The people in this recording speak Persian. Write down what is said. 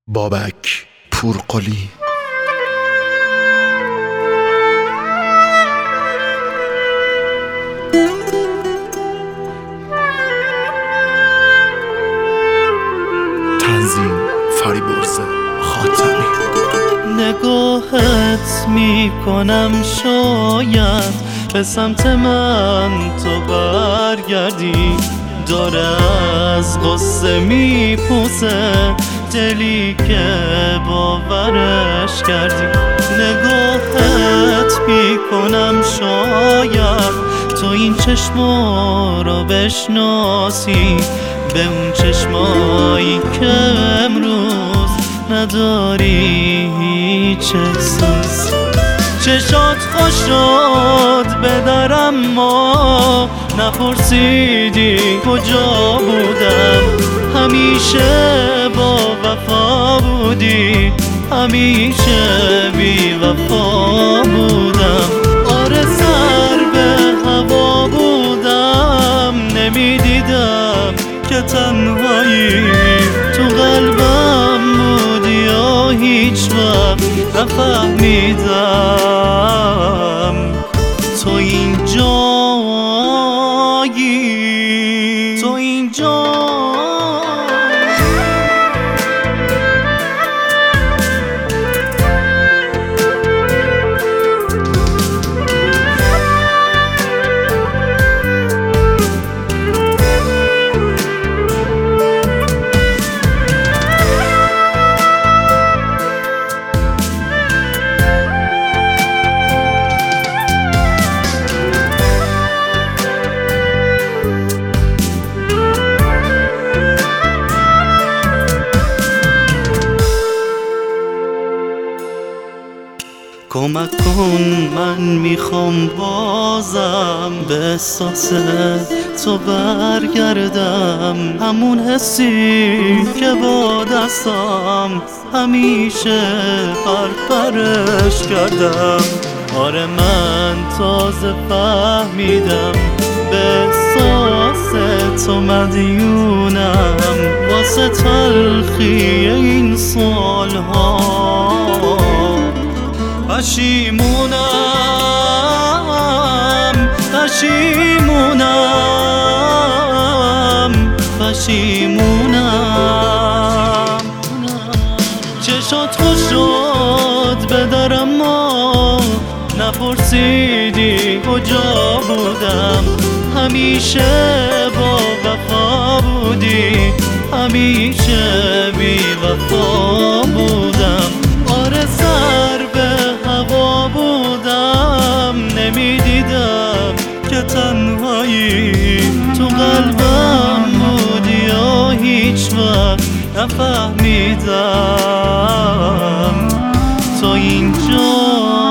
بابک پورقلی. تنظیم فریبرز خاتمی. نگاهت میکنم شاید به سمت من تو برگردی، داره از قصه میپوسه دلی که باورش کردی. نگاهت میکنم شاید تو این چشما رو بشناسی، به اون چشمایی که امروز نداری هیچ احساس. چشات خوش شد به درم، ما نپرسیدی کجا بودم. همیشه با وفا بودی، همیشه بی وفا بودم. آره سر به هوا بودم، نمیدیدم که تنهایی تو قلبم بودی یا هیچ وقت نفهمیدم تو اینجایی، تو اینجا. کمک کن من میخوام بازم به احساس تو برگردم، همون حسی که با دستم همیشه پرپرش کردم. آره من تازه فهمیدم به احساس تو مدیونم، واسه تلخی این سالها پشیمونم، پشیمونم، پشیمونم. چشات خوش شد به درم، ما نپرسیدی کجا بودم. همیشه با وفا بودی، همیشه بی وفا بودم. آره سر به هوا بودم، نمیدیدم که تنهایی تو قلبم بودی یا هیچ وقت نفهمیدم تو اینجا.